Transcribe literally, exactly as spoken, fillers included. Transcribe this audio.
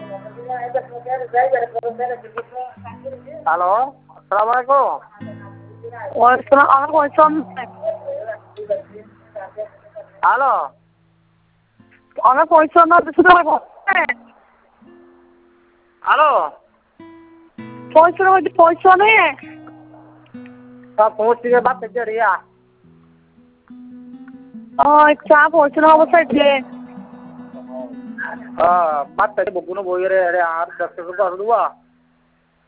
Hello, আসসালামু আলাইকুম। ওয়ালাইকুম আমার পয়সা হ্যালো, আমার পয়সা না দুশো টাকা হ্যালো, পয়সা হচ্ছে পয়সা নেই सब पहुँच के बात कर रही है। চা পয়সা না অবস্থায় যে हाँ, बात करके बुकु ने बोल रहे अरे यार दस रुपये कर दूँगा।